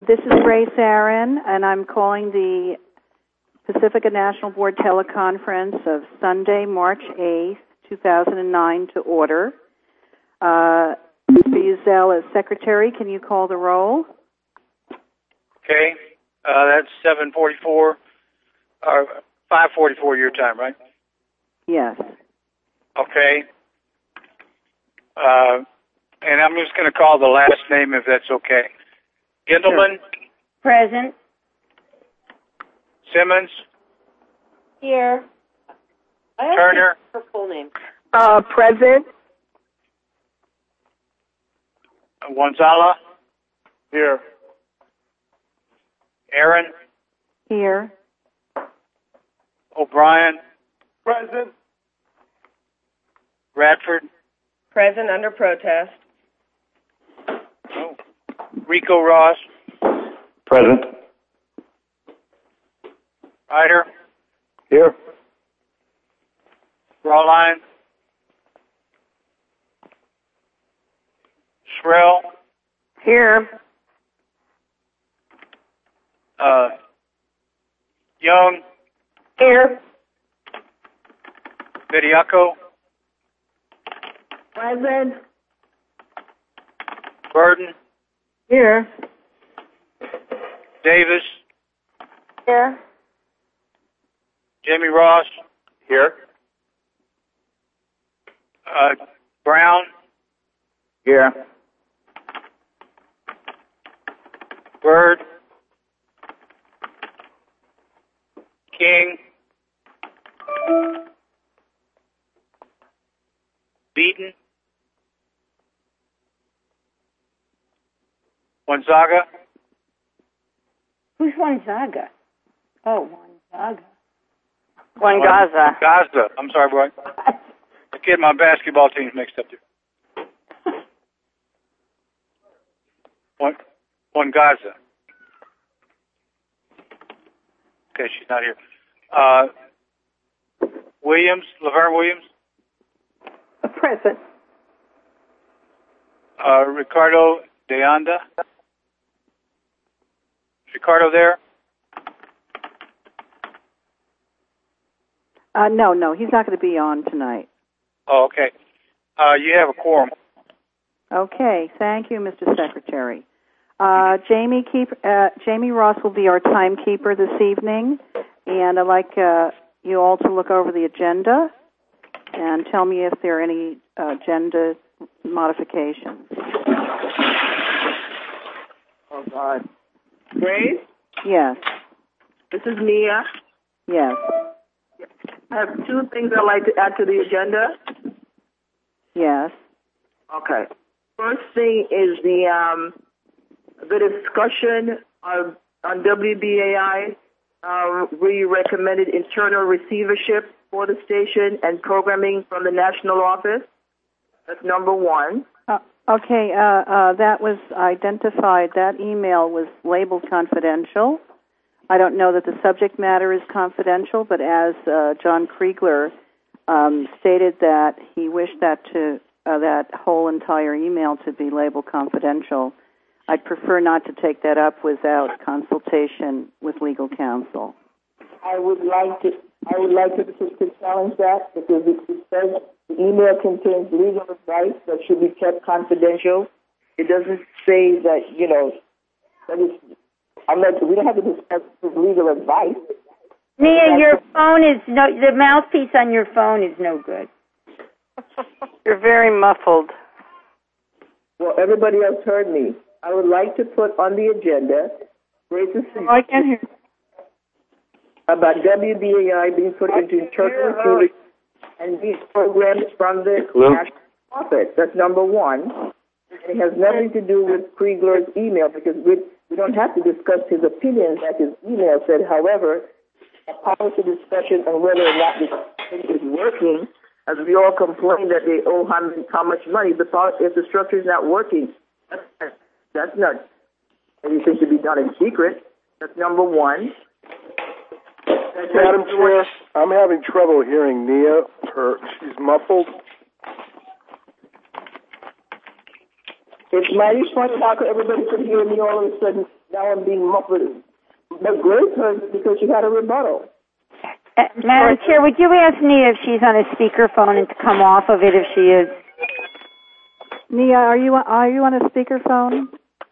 This is Grace Aaron, and I'm calling the Pacifica National Board teleconference of Sunday, March 8th, 2009 to order. Mr. Uzel, as Secretary, can you call the roll? Okay. That's 7:44, or 5:44 your time, right? Yes. Okay. And I'm just going to call the last name if that's okay. Gindelman? Sure. Present. Simmons? Here. Turner? Her full name. Present. Gonzala? Here. Aaron? Here. O'Brien? Present. Radford? Present under protest. Rico Ross? Present. Ryder? Here. Rawline? Shrell? Here. Young? Here. Bediaco? Present. Burden? Here. Davis? Here. Jimmy Ross? Here. Brown? Here. Byrd? King? Beaton? Gonzaga? Who's Gonzaga? Oh, Gonzaga. Gaza. I'm sorry, boy. I get my basketball teams mixed up there. One Gaza. Okay, she's not here. Williams, Laverne Williams. Present. Ricardo de Anda. Is Ricardo there? No, he's not going to be on tonight. Oh, okay. You have a quorum. Okay, thank you, Mr. Secretary. Jamie Ross will be our timekeeper this evening, and I'd like you all to look over the agenda and tell me if there are any agenda modifications. Oh, God. Grace? Yes. This is Mia. Yes. I have two things I'd like to add to the agenda. Yes. Okay. First thing is the discussion on WBAI. We recommended internal receivership for the station and programming from the national office. That's number one. Okay, that was identified. That email was labeled confidential. I don't know that the subject matter is confidential, but as John Kriegler stated that he wished that whole entire email to be labeled confidential, I'd prefer not to take that up without consultation with legal counsel. I would like to challenge that because it says the email contains legal advice that should be kept confidential. It doesn't say that, that it's, we don't have to discuss legal advice. Mia, your phone is the mouthpiece on your phone is no good. You're very muffled. Well, everybody else heard me. I would like to put on the agenda I can't hear. about WBAI being put into internal receivership and these programs from the national office. That's number one. It has nothing to do with Kriegler's email because we don't have to discuss his opinions as his email said. However, a policy discussion on whether or not this thing is working, as we all complain that they owe how much money, if the structure is not working, that's not anything to be done in secret. That's number one. Madam Chair, I'm having trouble hearing Nia. She's muffled. It's mighty funny how everybody could hear me all of a sudden Now I'm being muffled. But Grace heard it because she had a rebuttal. Madam Chair, would you ask Nia if she's on a speakerphone and to come off of it if she is? Nia, are you on a speakerphone?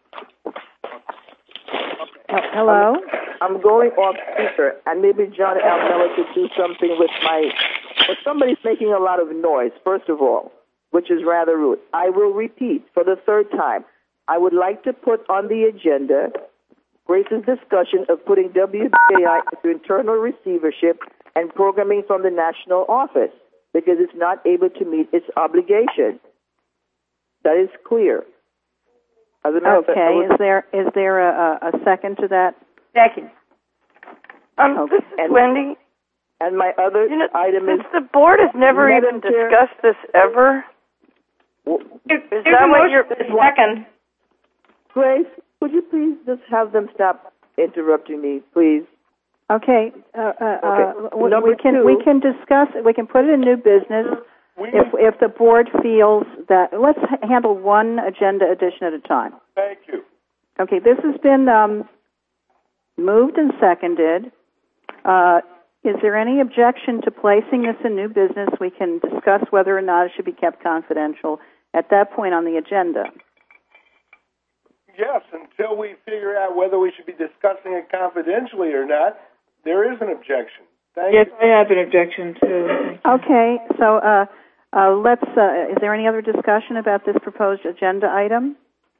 Hello? I'm going off speaker, and maybe John Almella could do something with my... But somebody's making a lot of noise, first of all, which is rather rude. I will repeat for the third time. I would like to put on the agenda Grace's discussion of putting WBAI into internal receivership and programming from the national office because it's not able to meet its obligation. That is clear. As a matter of fact, is there a second to that? Second. This is Wendy. And my other item is... The board has never even discussed this ever. Is that what you're... Second. Grace, could you please just have them stop interrupting me, please? Okay. Number two. We can discuss. We can put it in new business if the board feels that. Let's handle one agenda addition at a time. Thank you. Okay. This has been moved and seconded. Is there any objection to placing this in new business? We can discuss whether or not it should be kept confidential at that point on the agenda. Yes, until we figure out whether we should be discussing it confidentially or not, there is an objection. Thank you. Yes, I have an objection too. Okay, so let's. Is there any other discussion about this proposed agenda item?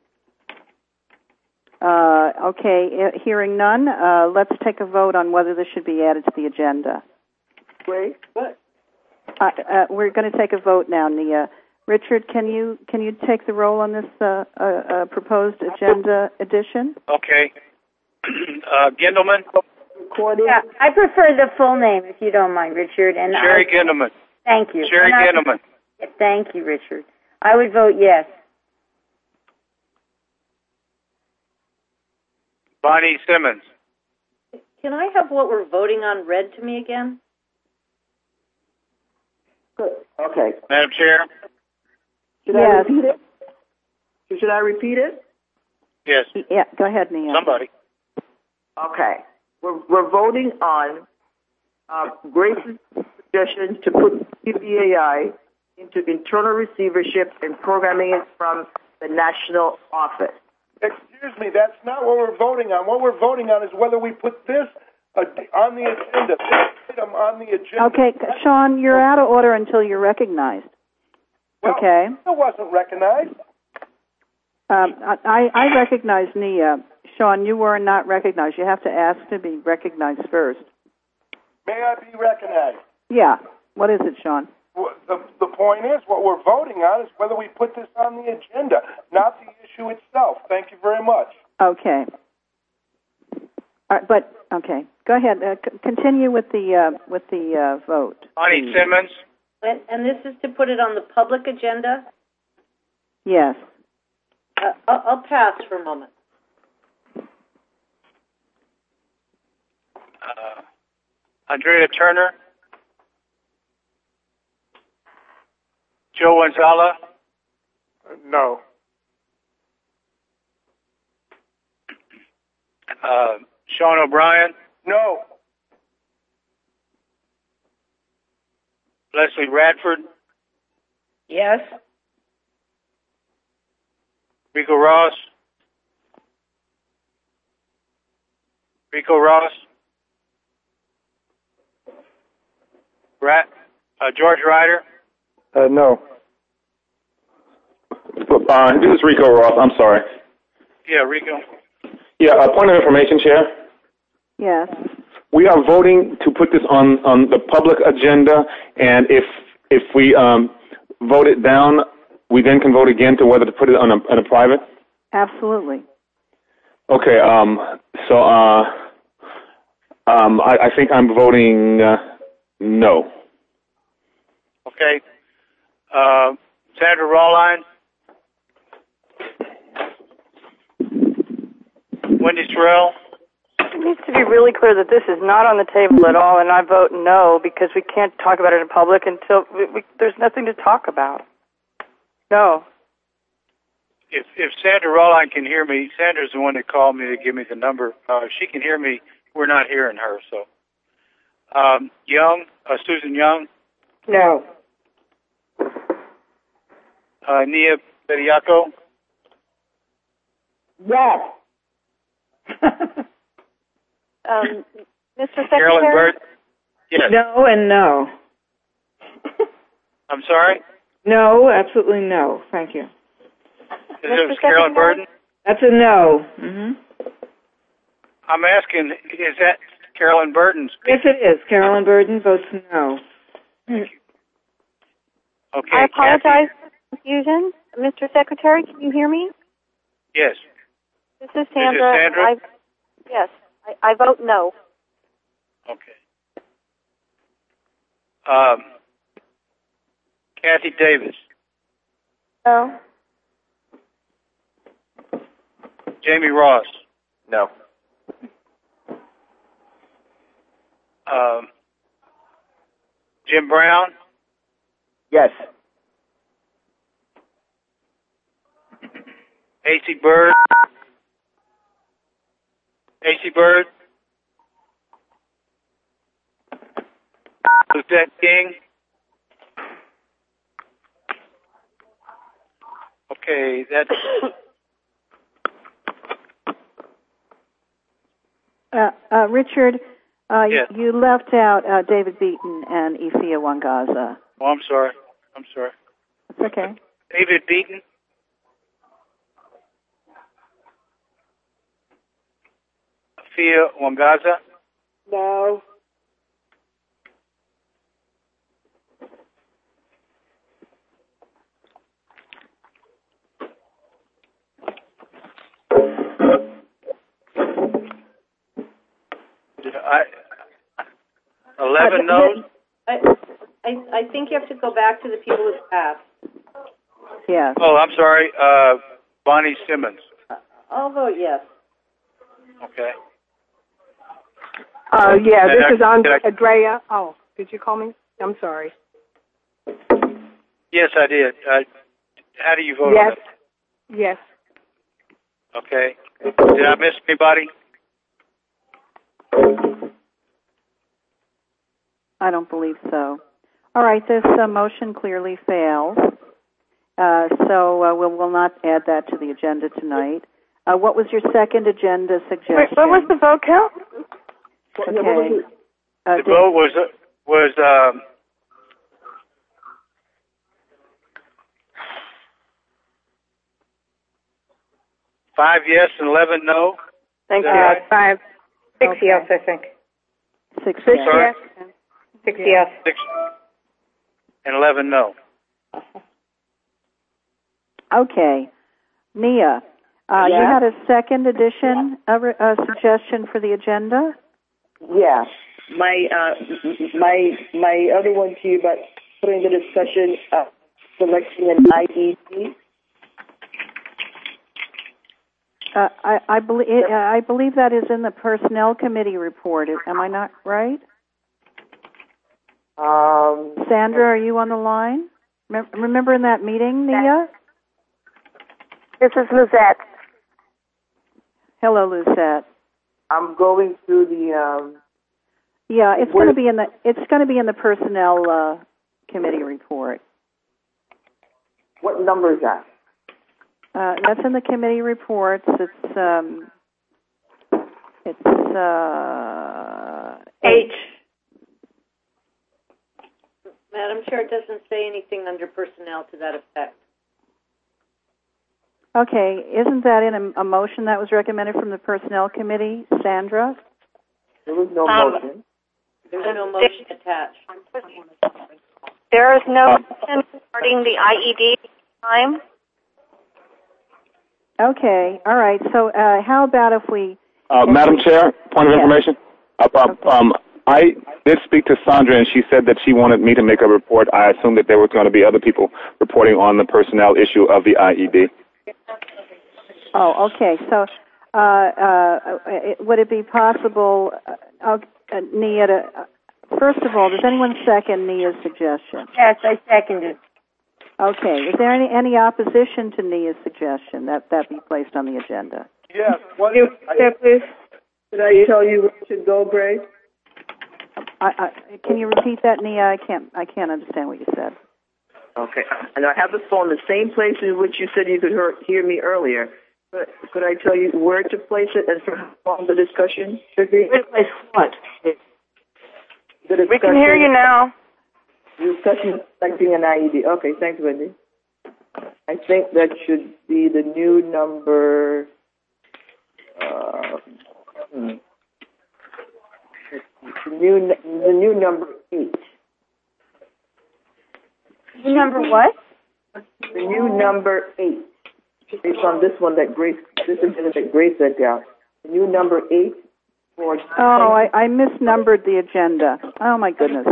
Okay, hearing none, let's take a vote on whether this should be added to the agenda. Great. What? We're going to take a vote now, Nia. Richard, can you take the roll on this proposed agenda addition? Okay. Gindelman? Yeah, I prefer the full name, if you don't mind, Richard. And Sherry Gindelman. Thank you. Sherry Gindelman. Thank you, Richard. I would vote yes. Bonnie Simmons. Can I have what we're voting on read to me again? Good. Okay. Madam Chair? Should I repeat it? Should I repeat it? Yes. Yeah, go ahead, Nia. Somebody. Okay. We're voting on Grace's suggestion to put WBAI into internal receivership and programming it from the national office. Excuse me, that's not what we're voting on. What we're voting on is whether we put this on the agenda, this item on the agenda. Okay, Sean, you're out of order until you're recognized. Well, okay. It wasn't recognized. I recognize Nia. Sean, you were not recognized. You have to ask to be recognized first. May I be recognized? Yeah. What is it, Sean? The point is, what we're voting on is whether we put this on the agenda, not the issue itself. Thank you very much. Okay. Okay. Go ahead. Continue with the vote. Bonnie Simmons. And this is to put it on the public agenda? Yes. I'll pass for a moment. Andrea Turner. Joe Wanzala. No. Sean O'Brien. No. Leslie Radford. Yes. Rico Ross. George Ryder. No. This is Rico Ross. I'm sorry. Yeah, Rico. Yeah, a point of information, Chair. Yes. We are voting to put this on the public agenda, and if we vote it down, we then can vote again to whether to put it on a private? Absolutely. Okay, so I think I'm voting no. Okay. Sandra Rawline. Wendy Terrell. It needs to be really clear that this is not on the table at all, and I vote no because we can't talk about it in public until there's nothing to talk about. No. if Sandra Rolline can hear me, Sandra's the one that called me to give me the number. If she can hear me, we're not hearing her. So, Susan Young? No. Nia Bediaco? Yes. Mr. Secretary? Carolyn Bird? Yes. No and no. I'm sorry? No, absolutely no. Thank you. Is it Carolyn Burden? That's a no. Mm-hmm. I'm asking, is that Carolyn Burden speaking? Yes, it is. Carolyn Burden votes no. Okay. I apologize for the confusion. Mr. Secretary, can you hear me? Yes. This is Sandra. Is it Sandra? Yes. I vote no. Okay. Kathy Davis. No. Jamie Ross. No. Jim Brown. Yes. AC Bird. AC Bird. Lieutenant King. Okay, that's... Richard, yes. you left out David Beaton and Ifia Wangaza. Oh, I'm sorry. That's okay. David Beaton. Ifia Wangaza. No. I 11 no's. I think you have to go back to the people who passed. Yes. Oh, I'm sorry. Bonnie Simmons. I'll vote yes. Okay. Yeah, this is Andrea. Oh, did you call me? I'm sorry. Yes, I did. How do you vote yes. on it? Yes. Okay. Did I miss anybody? I don't believe so. All right, this motion clearly fails. So we'll not add that to the agenda tonight. What was your second agenda suggestion? Wait, what was the vote count? Okay. The vote was 5 yes and 11 no. Thank you. Right? 5, 6 Okay. yes, I think. 6 Six yes. yes. 6 yes. 6 and 11 no. Okay. Nia, you had a second addition, a suggestion for the agenda? Yeah. My other one to you about putting the discussion of selecting an IED. I believe that is in the Personnel Committee report. Am I not right? Sandra, are you on the line? Remember in that meeting, Nia? This is Lizette. Hello, Lizette. I'm going through the. Yeah, it's going to be in the Personnel Committee report. What number is that? That's in the committee reports. It's 8. Madam Chair, it doesn't say anything under personnel to that effect. Okay, isn't that in a motion that was recommended from the Personnel Committee, Sandra? There was no motion. There's no motion attached. There is no motion regarding the IED time. Okay, all right. So how about if we... Madam Chair, point of information. I did speak to Sandra, and she said that she wanted me to make a report. I assumed that there was going to be other people reporting on the personnel issue of the IED. Oh, okay. So would it be possible, Nia, first of all, does anyone second Nia's suggestion? Yes, I second it. Okay. Is there any opposition to Nia's suggestion that be placed on the agenda? Yes. Please. Did I tell you where it should go, Grace? Can you repeat that, Nia? I can't understand what you said. Okay. And I have the phone the same place in which you said you could hear me earlier. But could I tell you where to place it and for how long the discussion should be? Where to place what? We can hear you now. The discussion affecting an IED. Okay, thanks, Wendy. I think that should be the new number. The new number 8. Number what? The new number 8. Based on this one that Grace sent out. The new number 8 for. Oh, I misnumbered the agenda. Oh my goodness.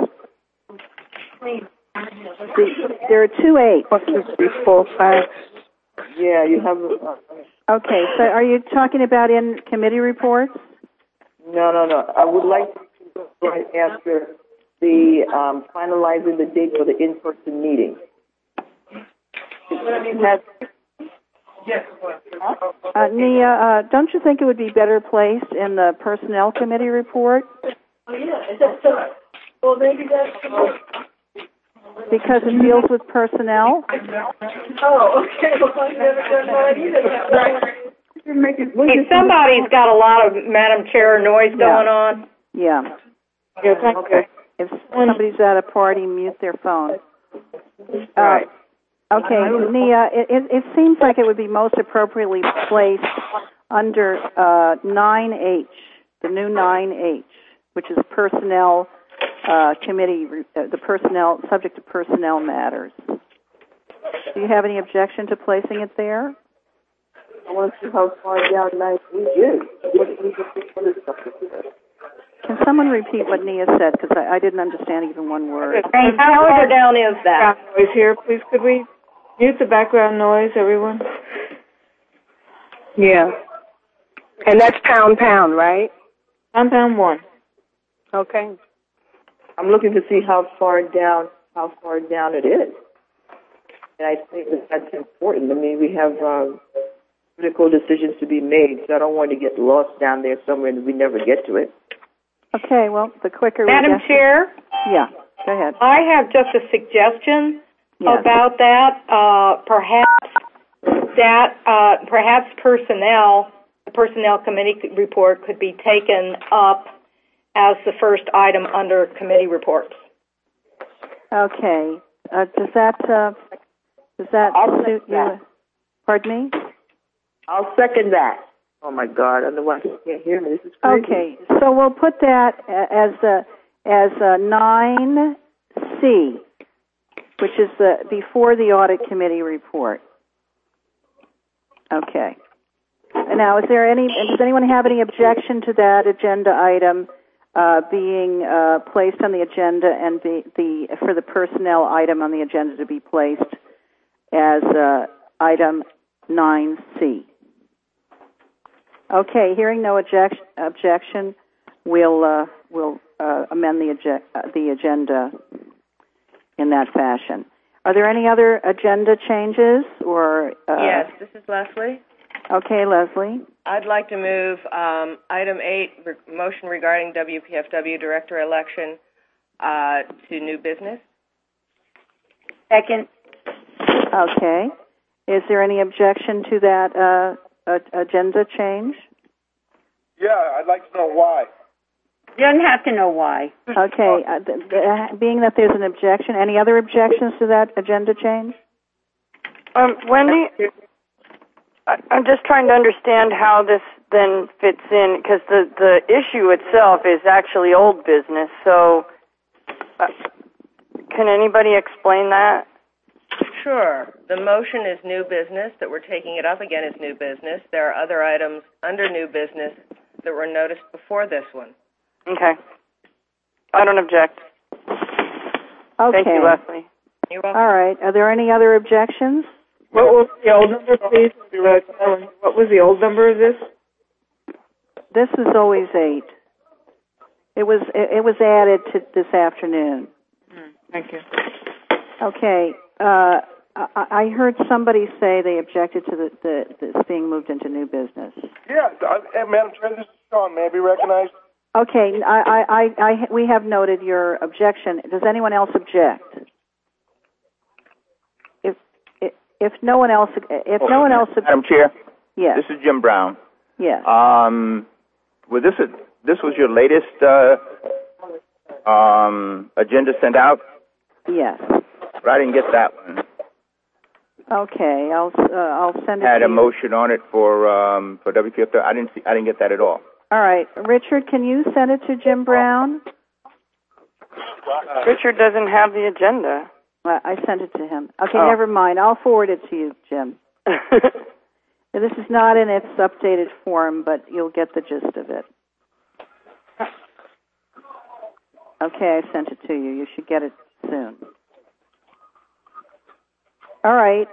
There are 2 8s. 1, 2, 3, 4, 5. Yeah, you have. Okay, so are you talking about in committee reports? No. I would like to go right after the finalizing the date for the in-person meeting. Nia, don't you think it would be better placed in the personnel committee report? Oh, yeah. Well, maybe that's... Because it deals with personnel? Oh, okay. Well, I've never done that either. Hey, somebody's got a lot of, Madam Chair, noise going on. Yeah. Okay. If somebody's at a party, mute their phone. Right. Okay, Nia, it seems like it would be most appropriately placed under 9H, the new 9H, which is personnel committee, the personnel, subject to personnel matters. Do you have any objection to placing it there? I want to see how far down 9H is. Can someone repeat what Nia said? Because I didn't understand even one word. How far down is that? Noise here, please. Could we mute the background noise, everyone? Yeah. And that's pound, right? Pound 1. Okay. I'm looking to see how far down it is. And I think that's important. I mean, we have critical decisions to be made, so I don't want to get lost down there somewhere and we never get to it. Okay, well, the quicker Madam Chair? Yeah, go ahead. I have just a suggestion about that. Perhaps the personnel committee report could be taken up as the first item under committee reports. Okay. Does that suit you? Pardon me? I'll second that. Oh my God! Otherwise, you can't hear me. This is crazy. Okay, so we'll put that as 9C, which is before the audit committee report. Okay. Now, does anyone have any objection to that agenda item being placed on the agenda and for the personnel item on the agenda to be placed as item 9C? Okay, hearing no objection, we'll amend the agenda in that fashion. Are there any other agenda changes or? Yes, this is Leslie. Okay, Leslie. I'd like to move item 8, motion regarding WPFW director election, to new business. Second. Okay. Is there any objection to that agenda change? Yeah, I'd like to know why. You don't have to know why. Okay. Being that there's an objection, any other objections to that agenda change? Wendy, I'm just trying to understand how this then fits in, because the issue itself is actually old business. So, can anybody explain that? Sure. The motion is new business, that we're taking it up again as new business. There are other items under new business that were noticed before this one. Okay. I don't object. Okay. Thank you, Leslie. You're welcome. All right. Are there any other objections? What was the old number, please? What was the old number of this? This is always 8. It was added to this afternoon. Thank you. Okay. I heard somebody say they objected to this being moved into new business. Yeah, Madam Chair, this is Sean. May I be recognized? Okay, we have noted your objection. Does anyone else object? If no one else, Madam Chair. Yes. This is Jim Brown. Yes. Well, this was your latest agenda sent out? Yes. But I didn't get that one. Okay, I'll send it. Had to a you. motion on it for WQF. I didn't get that at all. All right, Richard, can you send it to Jim Brown? Richard doesn't have the agenda. I sent it to him. Okay, Never mind. I'll forward it to you, Jim. This is not in its updated form, but you'll get the gist of it. Okay, I sent it to you. You should get it soon. All right.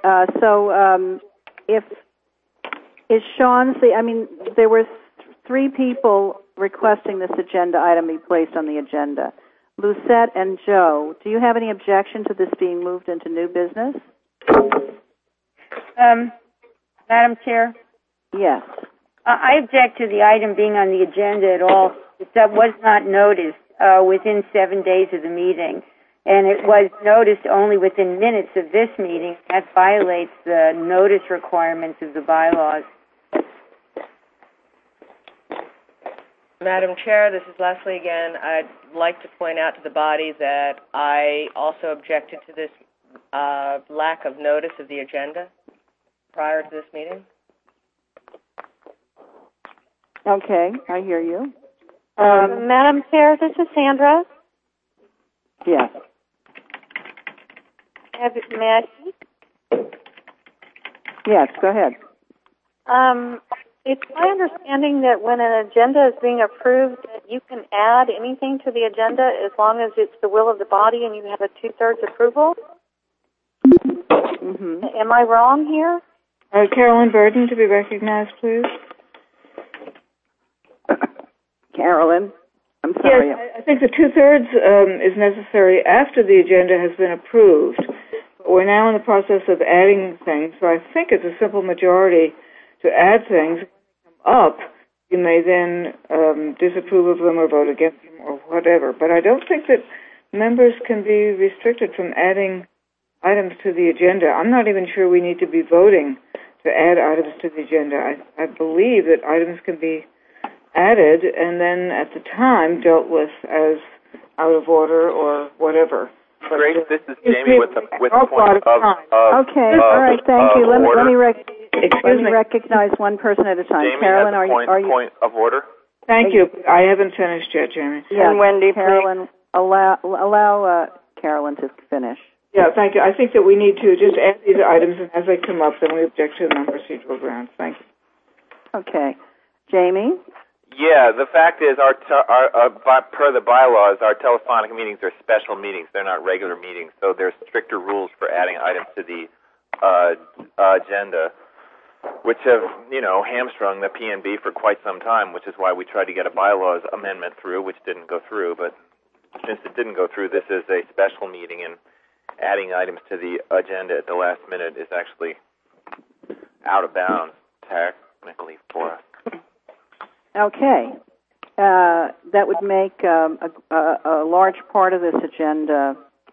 There were three people requesting this agenda item be placed on the agenda. Lucette and Joe, do you have any objection to this being moved into new business? Madam Chair? Yes. I object to the item being on the agenda at all. That was not noticed within 7 days of the meeting, and it was noticed only within minutes of this meeting. That violates the notice requirements of the bylaws. Madam Chair, this is Leslie again. I'd like to point out to the body that I also objected to this lack of notice of the agenda prior to this meeting. Okay, I hear you. Madam Chair, this is Sandra. Yes. May I speak? Yes, go ahead. It's my understanding that when an agenda is being approved, that you can add anything to the agenda as long as it's the will of the body and you have a 2/3 approval. Mm-hmm. Am I wrong here? Carolyn Burden to be recognized, please. Carolyn, I'm sorry. Yes, I think the 2/3 is necessary after the agenda has been approved. But we're now in the process of adding things, so I think it's a simple majority to add things. Up, you may then disapprove of them or vote against them or whatever. But I don't think that members can be restricted from adding items to the agenda. I'm not even sure we need to be voting to add items to the agenda. I believe that items can be added and then at the time dealt with as out of order or whatever. Grace, this is Jamie with the point of okay, all right, thank you. Let me recognize one person at a time. Jamie Carolyn, has a point of order. Thank you. I haven't finished yet, Jamie. Yeah, and Wendy, Carolyn, allow Carolyn to finish. Yeah, thank you. I think that we need to just add these items, and as they come up, then we object to them on procedural grounds. Thank you. Okay. Jamie? Yeah, the fact is, per the bylaws, our telephonic meetings are special meetings. They're not regular meetings, so there's stricter rules for adding items to the agenda, which have, hamstrung the PNB for quite some time, which is why we tried to get a bylaws amendment through, which didn't go through. But since it didn't go through, this is a special meeting, and adding items to the agenda at the last minute is actually out of bounds, technically, for us. Okay. That would make a large part of this agenda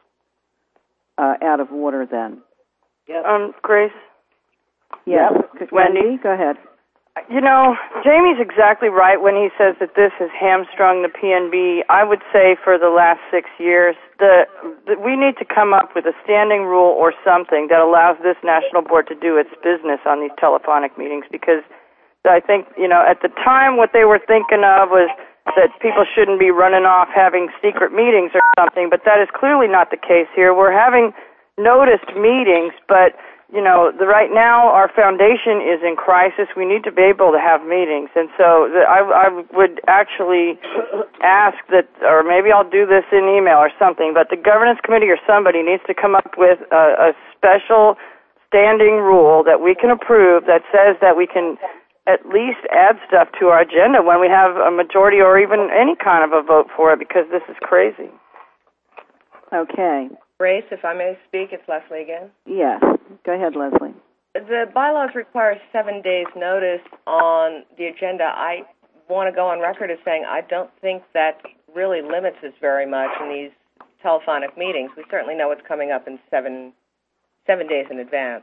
out of order then. Yes. Grace? Yes. Yep. Wendy, go ahead. Jamie's exactly right when he says that this has hamstrung the PNB. I would say for the last 6 years, we need to come up with a standing rule or something that allows this national board to do its business on these telephonic meetings, because I think, at the time what they were thinking of was that people shouldn't be running off having secret meetings or something, but that is clearly not the case here. We're having noticed meetings, but, right now our foundation is in crisis. We need to be able to have meetings. And so I would actually ask that, or maybe I'll do this in email or something, but the governance committee or somebody needs to come up with a special standing rule that we can approve that says that we can at least add stuff to our agenda when we have a majority or even any kind of a vote for it, because this is crazy. Okay. Grace, if I may speak, it's Leslie again. Yes. Go ahead, Leslie. The bylaws require 7 days' notice on the agenda. I want to go on record as saying I don't think that really limits us very much in these telephonic meetings. We certainly know what's coming up in seven days in advance.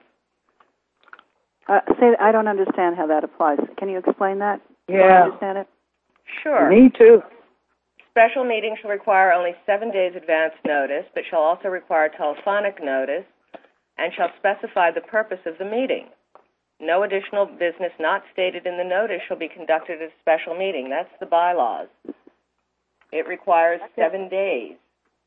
I don't understand how that applies. Can you explain that? Yeah. Do you understand it? Sure. Me too. Special meetings shall require only 7 days advance notice, but shall also require telephonic notice and shall specify the purpose of the meeting. No additional business not stated in the notice shall be conducted at a special meeting. That's the bylaws. It requires 7 days.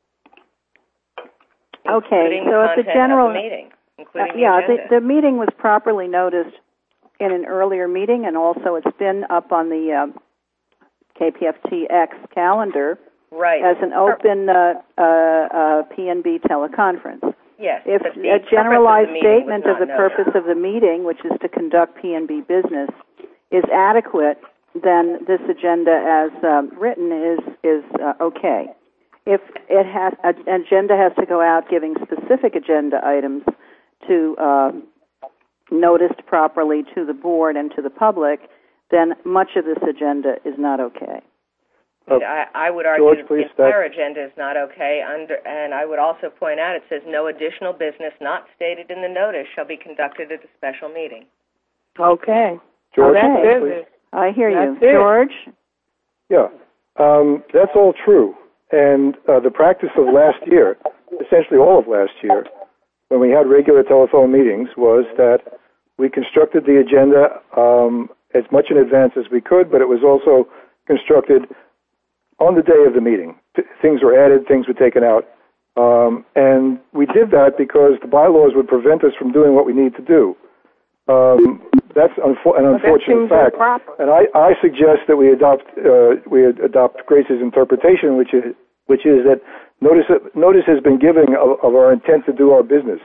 Okay, so if the general meeting, including the meeting was properly noticed in an earlier meeting, and also it's been up on the KPFT-X calendar as an open PNB teleconference. Yes. If a generalized statement of the purpose of the meeting, which is to conduct PNB business, is adequate, then this agenda as written is okay. If an agenda has to go out giving specific agenda items to noticed properly to the board and to the public, then much of this agenda is not okay. I would argue George, that the entire agenda is not okay, and I would also point out it says no additional business not stated in the notice shall be conducted at a special meeting. Okay. George, I hear you. It. George? Yeah, that's all true. And the practice of last year, essentially all of last year, when we had regular telephone meetings, was that we constructed the agenda as much in advance as we could, but it was also constructed on the day of the meeting. Things were added, things were taken out. And we did that because the bylaws would prevent us from doing what we need to do. That's an unfortunate fact. And I suggest that we adopt Grace's interpretation, which is that notice has been given of our intent to do our business.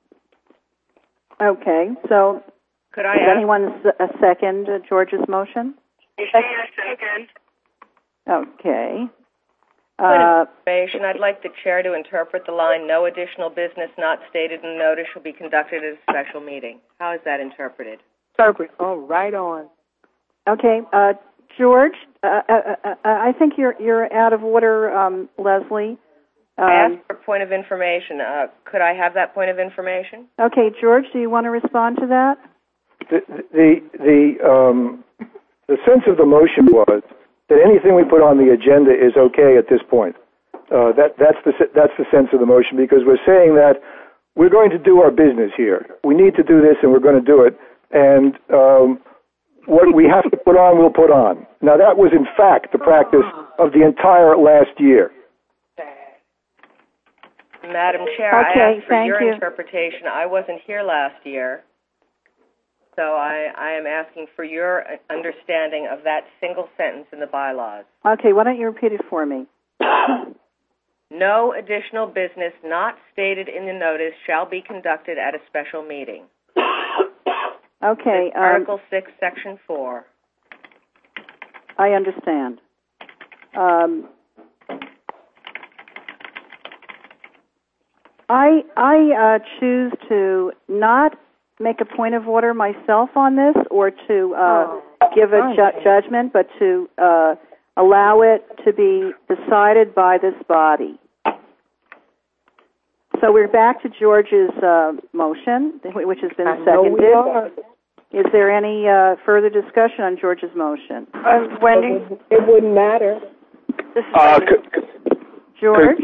Okay, so could I does anyone second George's motion? Second. Okay. Information. I'd like the chair to interpret the line, no additional business not stated in the notice shall be conducted at a special meeting. How is that interpreted? Oh, right on. Okay, George, I think you're out of order, Leslie. I asked for a point of information. Could I have that point of information? Okay, George, do you want to respond to that? The sense of the motion was that anything we put on the agenda is okay at this point. That's the sense of the motion, because we're saying that we're going to do our business here. We need to do this, and we're going to do it. And what we have to put on, we'll put on. Now, that was, in fact, the practice of the entire last year. Madam Chair, I asked for your interpretation. I wasn't here last year, so I am asking for your understanding of that single sentence in the bylaws. Okay, why don't you repeat it for me? No additional business not stated in the notice shall be conducted at a special meeting. Okay. Article 6, Section 4. I understand. I choose to not make a point of order myself on this, or to give a judgment, but to allow it to be decided by this body. So we're back to George's motion, which has been seconded. Is there any further discussion on George's motion? Wendy? It wouldn't matter. George?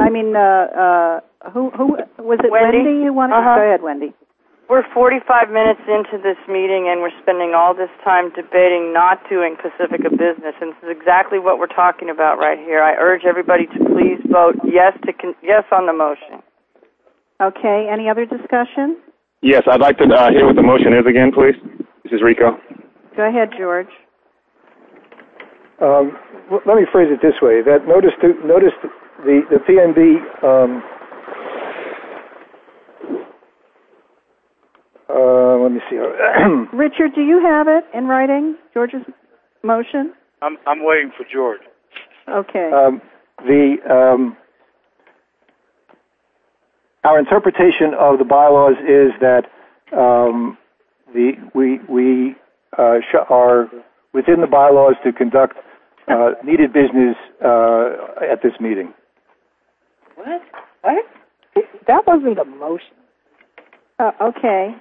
Who was it? Wendy who wanted to? Go ahead, Wendy. We're 45 minutes into this meeting, and we're spending all this time debating not doing Pacifica business, and this is exactly what we're talking about right here. I urge everybody to please vote yes on the motion. Okay. Any other discussion? Yes, I'd like to hear what the motion is again, please. This is Rico. Go ahead, George. Let me phrase it this way: that notice the PNB. Let me see. Richard, do you have it in writing, George's motion? I'm waiting for George. Okay. our interpretation of the bylaws is that we are within the bylaws to conduct needed business at this meeting. What? That wasn't the motion. Okay.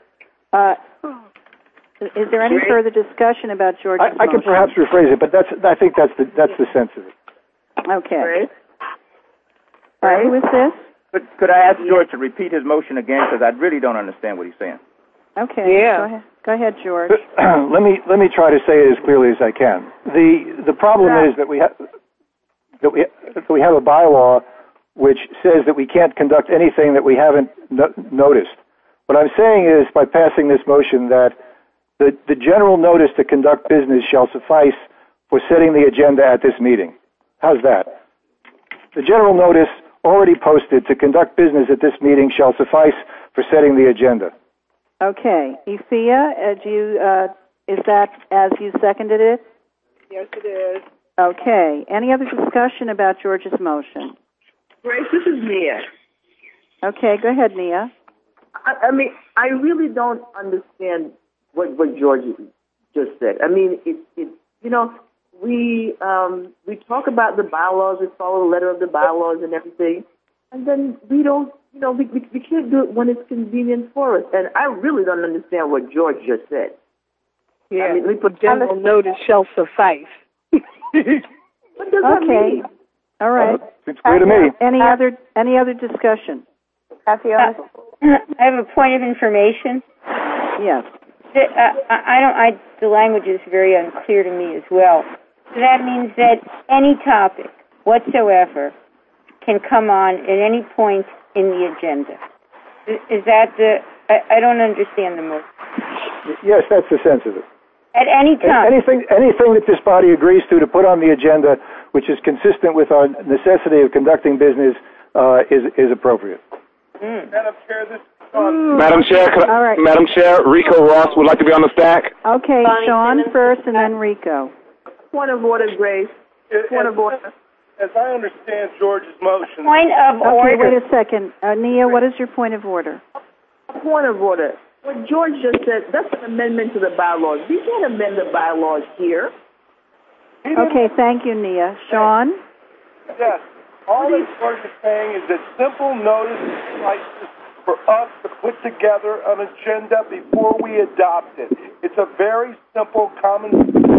Is there any further discussion about George's I can perhaps rephrase it, but I think that's the sense of it. Okay. All right, who is this? Could I ask George to repeat his motion again, because I really don't understand what he's saying. Okay. Yeah. Go ahead, George. Let me try to say it as clearly as I can. The problem is that we have a bylaw which says that we can't conduct anything that we haven't noticed. What I'm saying is, by passing this motion, that the general notice to conduct business shall suffice for setting the agenda at this meeting. How's that? The general notice already posted to conduct business at this meeting shall suffice for setting the agenda. Okay. Ethia, is that as you seconded it? Yes, it is. Okay. Any other discussion about George's motion? Grace, this is Nia. Okay, go ahead, Nia. I mean, I really don't understand what George just said. I mean, we talk about the bylaws, we follow the letter of the bylaws and everything, and then we don't, we can't do it when it's convenient for us. And I really don't understand what George just said. Yeah, I mean, we put general notice shall suffice. What does that mean? All right. It's clear to me. Any other discussion? I have a point of information. Yes. The language is very unclear to me as well. So that means that any topic whatsoever can come on at any point in the agenda. Is that I don't understand the motion. Yes, that's the sense of it. At any time. Anything that this body agrees to put on the agenda, which is consistent with our necessity of conducting business, is appropriate. Madam Chair, this Madam Chair, Rico Ross would like to be on the stack. Okay, Sean first, and then Rico. Point of order, Grace. Point of order. As I understand George's motion. Point of order. Okay, wait a second. Nia, what is your point of order? Point of order. What George just said, that's an amendment to the bylaws. We can't amend the bylaws here. Okay, thank you, Nia. Sean? Yes. All that George is saying is that simple notice suffices for us to put together an agenda before we adopt it. It's a very simple, common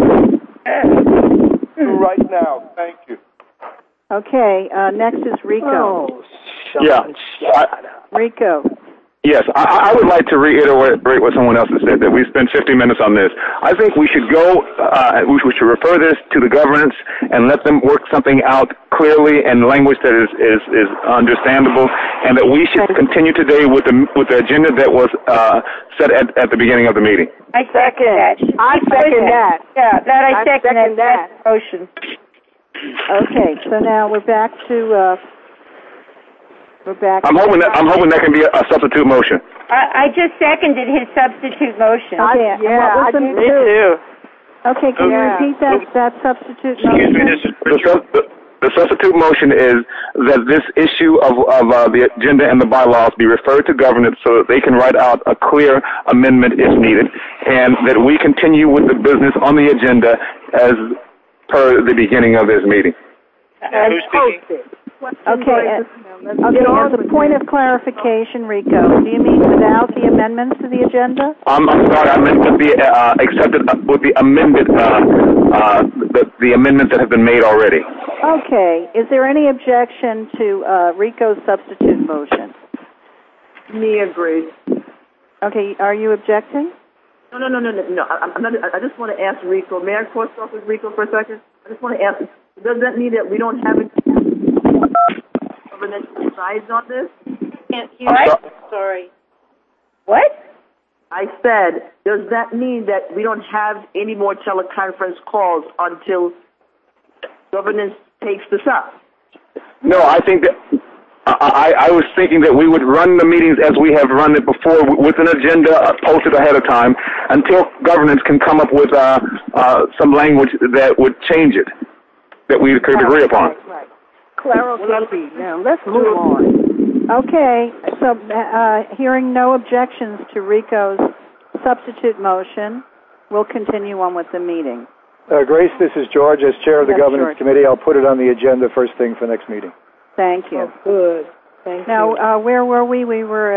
right now. Thank you. Okay, next is Rico. Oh, Sean, Rico. Yes, I would like to reiterate what someone else has said, that we spent 50 minutes on this. I think we should we should refer this to the governance and let them work something out clearly in language that is understandable, and that we should continue today with the agenda that was set at the beginning of the meeting. I second that. I second that. Yeah, I second that motion. Okay, so now we're back to... I'm hoping that can be a substitute motion. I just seconded his substitute motion. Okay, I do too. Okay, can you repeat that substitute motion? Excuse me, this is Richard. The substitute motion is that this issue of the agenda and the bylaws be referred to governance so that they can write out a clear amendment if needed, and that we continue with the business on the agenda as per the beginning of this meeting. Who's speaking? Okay, as a point of clarification, Rico, do you mean without the amendments to the agenda? I'm sorry, I meant to be accepted with the amended, the amendments that have been made already. Okay, is there any objection to Rico's substitute motion? Me agrees. Okay, are you objecting? No. I'm not. I just want to ask Rico. May I cross off with Rico for a second? I just want to ask. Does that mean that we don't have a governance decides on this? Can't hear you. Sorry. What? I said, does that mean that we don't have any more teleconference calls until governance takes this up? No, I think that I was thinking that we would run the meetings as we have run it before, with an agenda posted ahead of time, until governance can come up with some language that would change it, that we could agree upon. Right. Clarification. Now, let's move on. Okay, So hearing no objections to Rico's substitute motion, we'll continue on with the meeting. Grace, this is George. As chair of the Governance George. Committee, I'll put it on the agenda first thing for next meeting. Thank you. Oh, good. Thank you. Now, where were we? We were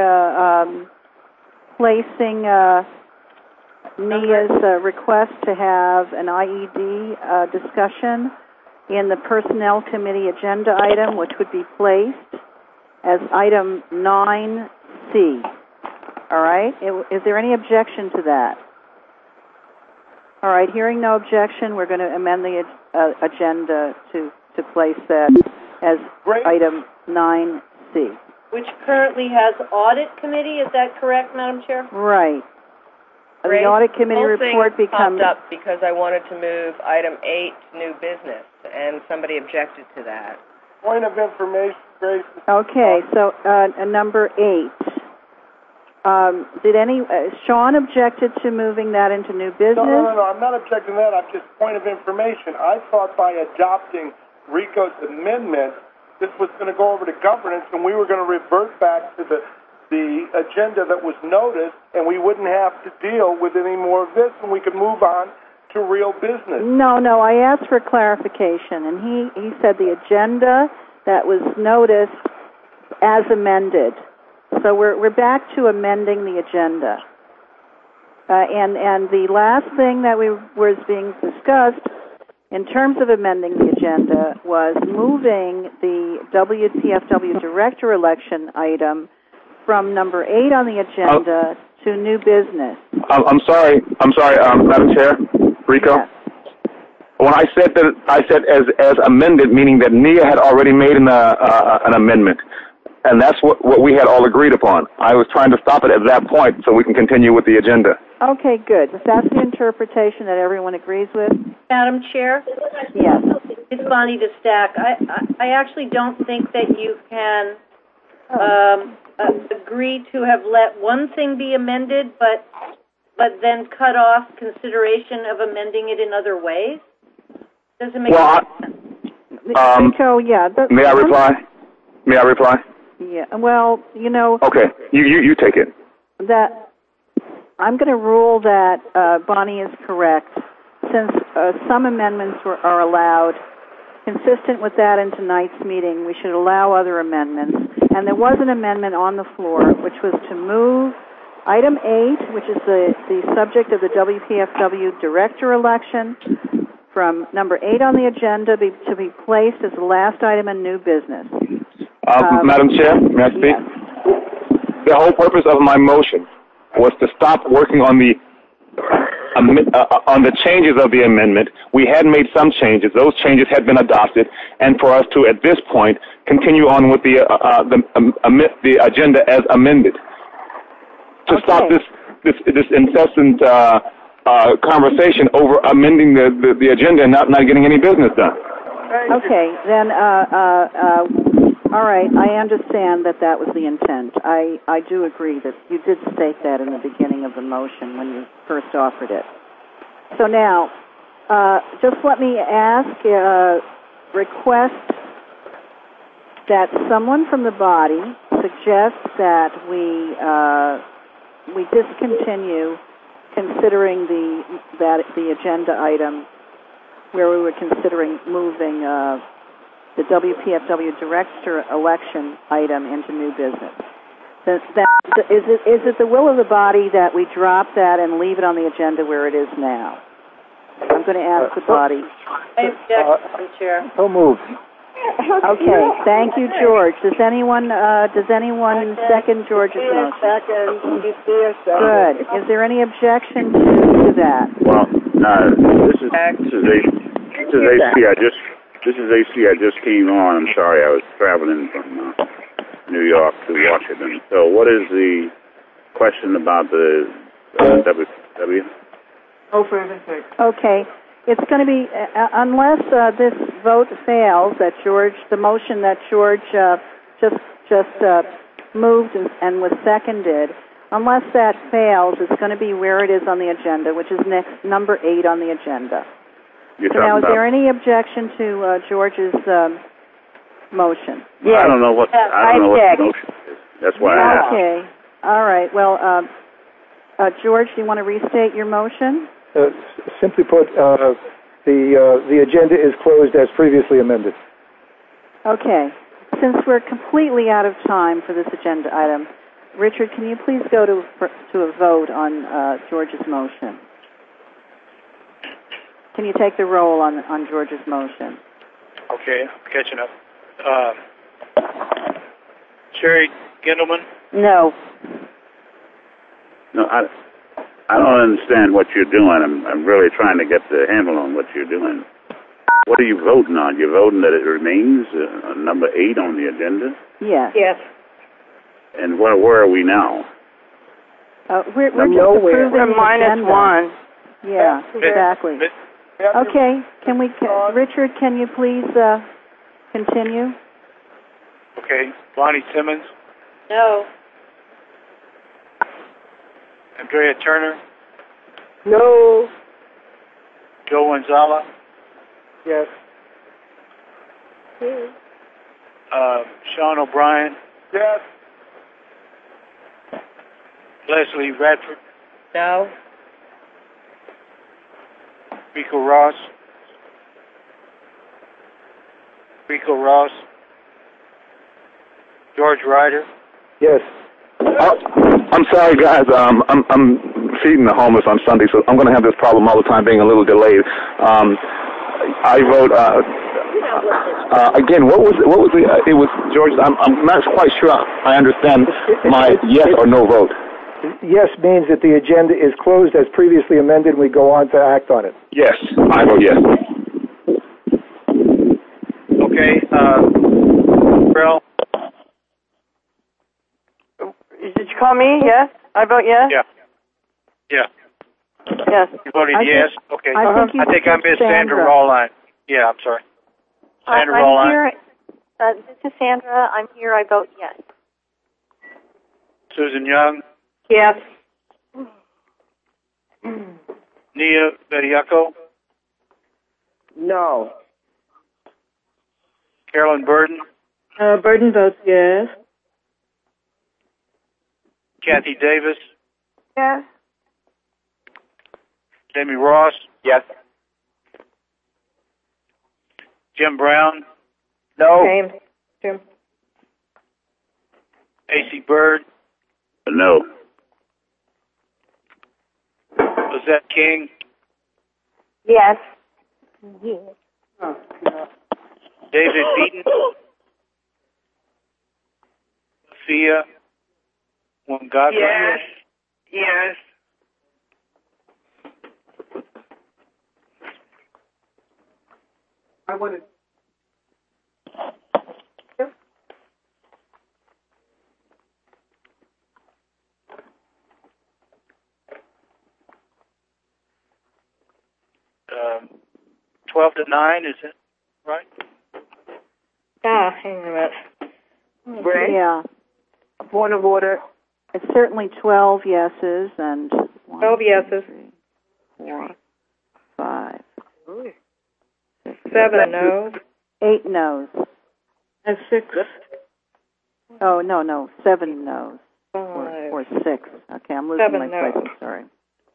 placing Nia's request to have an IED discussion in the Personnel Committee agenda item, which would be placed as item 9C. All right? Is there any objection to that? All right, hearing no objection, we're going to amend the agenda to place that as item 9C. Which currently has Audit Committee, is that correct, Madam Chair? Right. Great. The Audit Committee report becomes... popped up because I wanted to move item 8, new business, and somebody objected to that. Point of information, Grace. Okay, so number 8. Did Sean objected to moving that into new business? No, I'm not objecting to that. I'm just point of information. I thought by adopting Rico's amendment, this was going to go over to governance, and we were going to revert back to the agenda that was noticed, and we wouldn't have to deal with any more of this, and we could move on to real business. No, I asked for clarification, and he said the agenda that was noticed as amended. So we're back to amending the agenda. And the last thing that was being discussed in terms of amending the agenda was moving the WPFW director election item from number 8 on the agenda to new business. I'm sorry, Madam Chair, Rico. Yes. When I said as amended, meaning that Nia had already made an amendment. And that's what we had all agreed upon. I was trying to stop it at that point so we can continue with the agenda. Okay, good. If that's the interpretation that everyone agrees with. Madam Chair? Yes. It's Bonnie DeStack. I actually don't think that you can agree to have let one thing be amended, but then cut off consideration of amending it in other ways. Doesn't make sense. May I reply? Yeah. Well, Okay. You take it. That I'm going to rule that Bonnie is correct, since some amendments are allowed. Consistent with that in tonight's meeting, we should allow other amendments. And there was an amendment on the floor, which was to move item 8, which is the subject of the WPFW director election, from number 8 on the agenda to be placed as the last item in new business. Madam Chair, may I speak? Yes. The whole purpose of my motion was to stop working on the changes of the amendment. We had made some changes; those changes had been adopted, and for us to, at this point, continue on with the agenda as amended. To stop this incessant conversation over amending the agenda and not getting any business done. Okay, then. All right, I understand that was the intent. I do agree that you did state that in the beginning of the motion when you first offered it. So now, just let me request that someone from the body suggests that we discontinue considering the agenda item where we were considering moving the WPFW director election item into new business. Is it the will of the body that we drop that and leave it on the agenda where it is now? I'm going to ask the body. I object, Madam Chair. So moved. Okay, thank you, George. Does anyone second George's motion? Second. Good. Is there any objection to that? Well, this is AC. This is AC. I just came on. I'm sorry, I was traveling from New York to Washington. So what is the question about the WPFW? Oh, for heaven's sake. Okay. It's going to be, unless this vote fails, that the motion that George just moved and was seconded, unless that fails, it's going to be where it is on the agenda, which is number 8 on the agenda. So now, is there any objection to George's motion? Yes. I don't know what the motion is. That's why I asked. Okay. All right. Well, George, do you want to restate your motion? Simply put, the agenda is closed as previously amended. Okay. Since we're completely out of time for this agenda item, Richard, can you please go to a vote on George's motion? Can you take the roll on George's motion? Okay, I'm catching up. Sherry Gindelman? No. No, I don't understand what you're doing. I'm really trying to get the handle on what you're doing. What are you voting on? You're voting that it remains number 8 on the agenda? Yes. Yes. And where are we now? We're just approving We're the minus agenda. 1. Yeah, exactly. Okay, Richard, can you please continue? Okay, Bonnie Simmons? No. Andrea Turner? No. Joe Wanzala? Yes. Sean O'Brien? Yes. Leslie Radford? No. Rico Ross? George Ryder? Yes. I'm sorry, guys. I'm feeding the homeless on Sunday, so I'm going to have this problem all the time, being a little delayed. I vote again. What was the? It was George. I'm not quite sure I understand my yes or no vote. Yes means that the agenda is closed as previously amended, and we go on to act on it. Yes, I vote yes. Okay, Brill? Did you call me? Yes? I vote yes? Yeah. Yes. You voted yes? Okay. I think I missed Sandra Rawline. Yeah, I'm sorry. Sandra I'm Rawline? here. This is Sandra. I'm here. I vote yes. Susan Young? Yes. Nia Bediako? No. Carolyn Burden? Burden votes yes. Kathy Davis? Yes. Jamie Ross? Yes. Jim Brown? No. Same. Jim. AC Bird? No. Lizette King? Yes. David Beaton? Sophia Wangata? Yes. I wanted. Um, 12 to 9, is it right? Hang on a minute. Ray? Yeah. A point of order. It's certainly 12 yeses and 12 yeses. 3, 4, 5, 6, 7 no's. 8 no's. And 6. Oh, no, 7 no's. 5. Or 6. Okay, I'm losing 7 my no's. place. I'm sorry.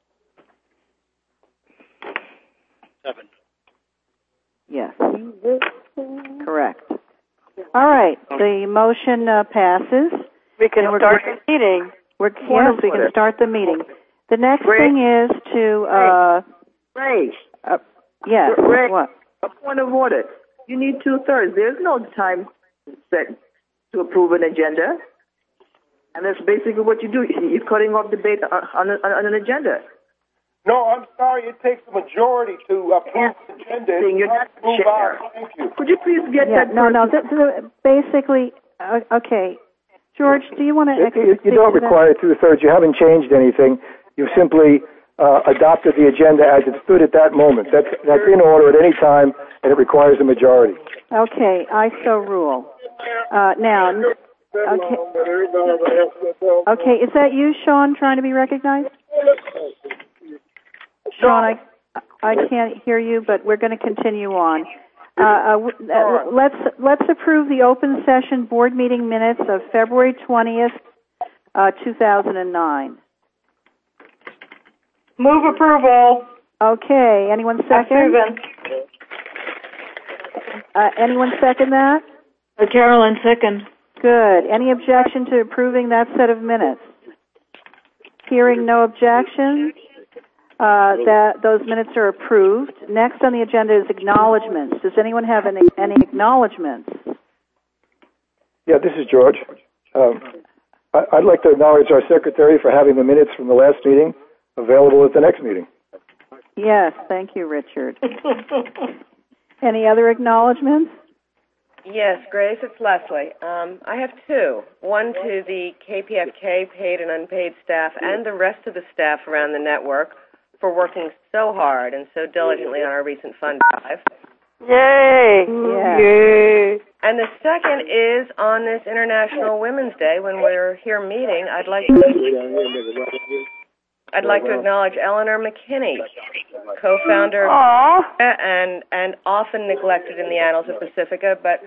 7. Yes. Correct. All right. The motion passes. We can start the meeting. We can start the meeting. The next thing is to... Ray. Yes. Ray, What? a point of order. You need 2/3. There's no time set to approve an agenda. And that's basically what you do. You're cutting off debate on an agenda. No, I'm sorry. It takes a majority to approve the agenda. You're not move chair. on. Thank you. Could you please get that? Basically, okay. George, do you want to... You don't require 2/3. You haven't changed anything. You've simply adopted the agenda as it stood at that moment. That's in order at any time, and it requires a majority. Okay, I so rule. Now, okay, is that you, Sean, trying to be recognized? Sean, I can't hear you, but we're going to continue on. Let's approve the open session board meeting minutes of February 20th, 2009. Move approval. Okay. Anyone second? Anyone second that? Carolyn, second. Good. Any objection to approving that set of minutes? Hearing no objection, those minutes are approved. Next on the agenda is acknowledgments. Does anyone have any acknowledgments? Yeah, this is George. I'd like to acknowledge our secretary for having the minutes from the last meeting available at the next meeting. Yes, thank you, Richard. Any other acknowledgments? Yes, Grace, it's Leslie. I have two. One to the KPFK paid and unpaid staff and the rest of the staff around the network for working so hard and so diligently on our recent fund drive. Yay! Yeah. Yay! And the second is on this International Women's Day when we're here meeting. I'd like to acknowledge Eleanor McKinney, co-founder and often neglected in the annals of Pacifica, but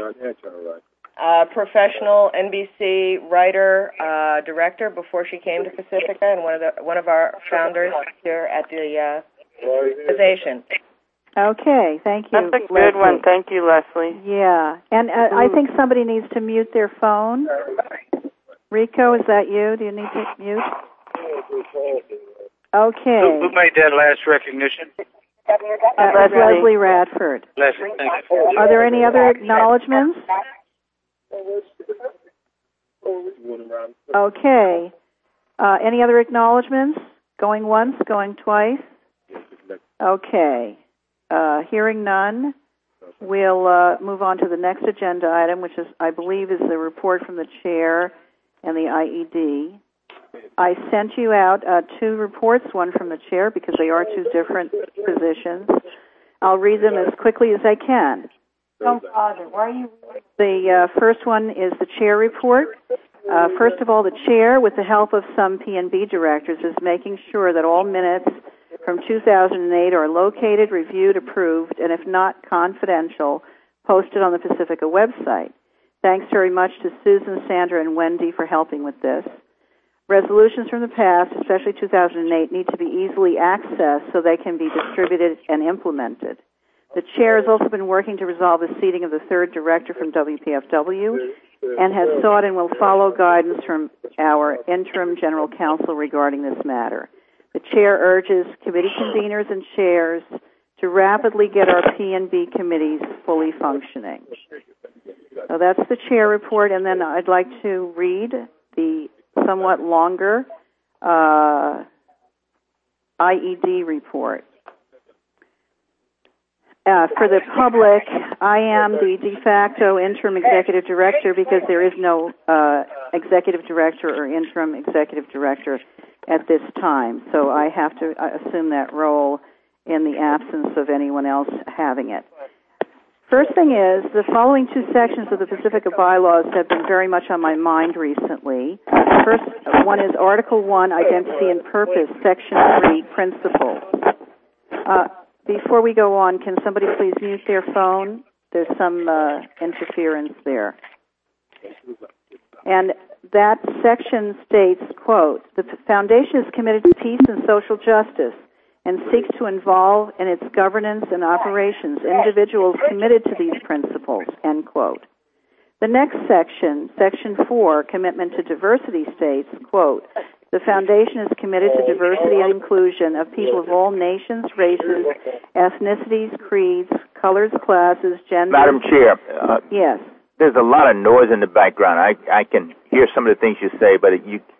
professional NBC writer, director before she came to Pacifica, and one of our founders here at the organization. Okay, thank you. That's a good one. Thank you, Leslie. Yeah, and I think somebody needs to mute their phone. Rico, is that you? Do you need to mute? Okay. Who made that last recognition? Leslie Radford. Leslie, thank you. Are there any other acknowledgments? Okay. Any other acknowledgments? Going once, going twice? Okay. Hearing none, we'll move on to the next agenda item, which is, I believe, is the report from the chair and the IED. I sent you out two reports, one from the chair because they are two different positions. I'll read them as quickly as I can. Don't bother. Why are you? The first one is the chair report. First of all, the chair, with the help of some P&B directors, is making sure that all minutes from 2008 are located, reviewed, approved, and if not confidential, posted on the Pacifica website. Thanks very much to Susan, Sandra, and Wendy for helping with this. Resolutions from the past, especially 2008, need to be easily accessed so they can be distributed and implemented. The chair has also been working to resolve the seating of the third director from WPFW and has sought and will follow guidance from our interim general counsel regarding this matter. The chair urges committee conveners and chairs to rapidly get our P&B committees fully functioning. So that's the chair report, and then I'd like to read the somewhat longer IED report. For the public, I am the de facto interim executive director because there is no executive director or interim executive director at this time. So I have to assume that role in the absence of anyone else having it. First thing is, the following two sections of the Pacifica bylaws have been very much on my mind recently. First one is Article 1, Identity and Purpose, Section 3, Principles. Before we go on, can somebody please mute their phone? There's some interference there. And that section states, quote, the Foundation is committed to peace and social justice and seeks to involve in its governance and operations individuals committed to these principles, end quote. The next section, Section 4, Commitment to Diversity, states, quote, the Foundation is committed to diversity and inclusion of people of all nations, races, ethnicities, creeds, colors, classes, genders. Madam Chair. Yes. There's a lot of noise in the background. I can hear some of the things you say, but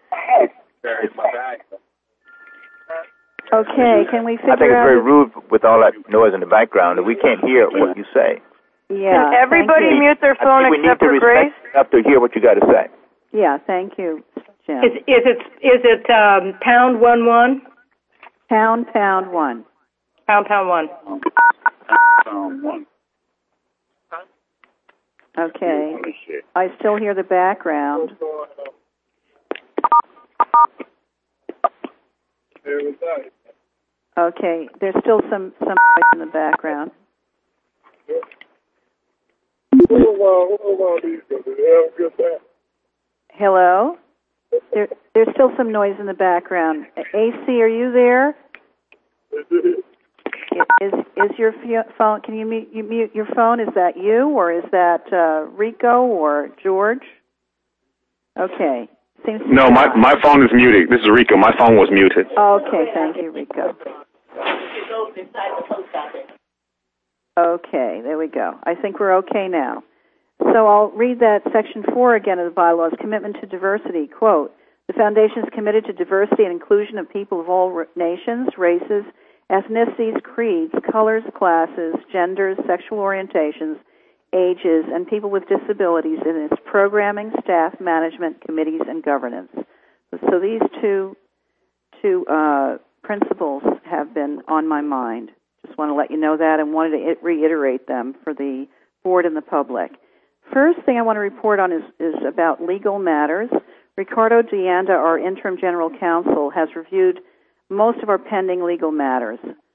Okay, can we figure out... I think it's very rude with all that noise in the background, and we can't hear what you say. Yeah. Can everybody mute their phone except for Grace? We need to hear what you got to say. Yeah, thank you, Jim. Is it pound 11? Pound 1. Pound 1. Pound 1. Okay. I still hear the background. Okay, there's still some noise in the background. Hello? There's still some noise in the background. AC, are you there? Is your phone? Can you mute your phone? Is that you, or is that Rico or George? Okay. No, my phone is muted. This is Rico. My phone was muted. Okay, thank you, Rico. Okay, there we go. I think we're okay now. So I'll read that Section 4 again of the bylaws, commitment to diversity. Quote, the Foundation is committed to diversity and inclusion of people of all nations, races, ethnicities, creeds, colors, classes, genders, sexual orientations, ages, and people with disabilities in its programming, staff, management, committees, and governance. So these two principles have been on my mind. Just want to let you know that and wanted to reiterate them for the board and the public. First thing I want to report on is about legal matters. Ricardo Deanda, our interim general counsel, has reviewed most of our pending legal matters.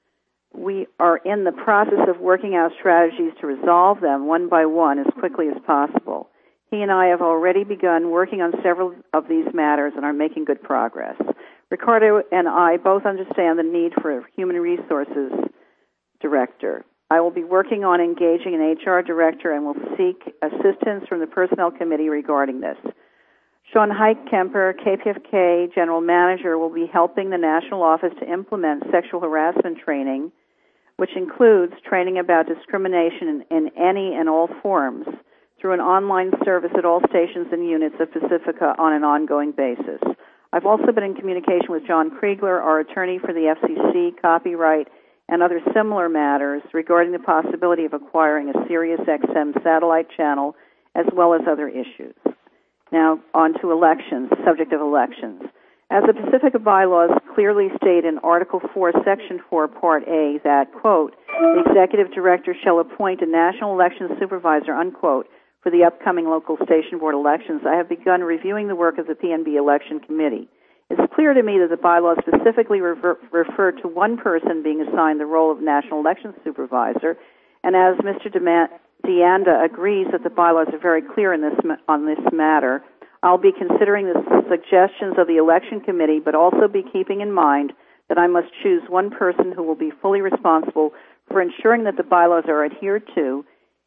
We are in the process of working out strategies to resolve them one by one as quickly as possible. He and I have already begun working on several of these matters and are making good progress. Ricardo and I both understand the need for a human resources director. I will be working on engaging an HR director and will seek assistance from the Personnel Committee regarding this. Sean Heitkamper, KPFK General Manager, will be helping the National Office to implement sexual harassment training, which includes training about discrimination in any and all forms through an online service at all stations and units of Pacifica on an ongoing basis. I've also been in communication with John Kriegler, our attorney for the FCC, copyright, and other similar matters regarding the possibility of acquiring a Sirius XM satellite channel as well as other issues. Now, on to elections, subject of elections. As the Pacifica bylaws clearly state in Article 4, Section 4, Part A, that, quote, the executive director shall appoint a national election supervisor, unquote, for the upcoming local station board elections, I have begun reviewing the work of the PNB Election Committee. It's clear to me that the bylaws specifically refer to one person being assigned the role of national election supervisor, and as Mr. Deanda agrees that the bylaws are very clear on this matter, I'll be considering the suggestions of the election committee, but also be keeping in mind that I must choose one person who will be fully responsible for ensuring that the bylaws are adhered to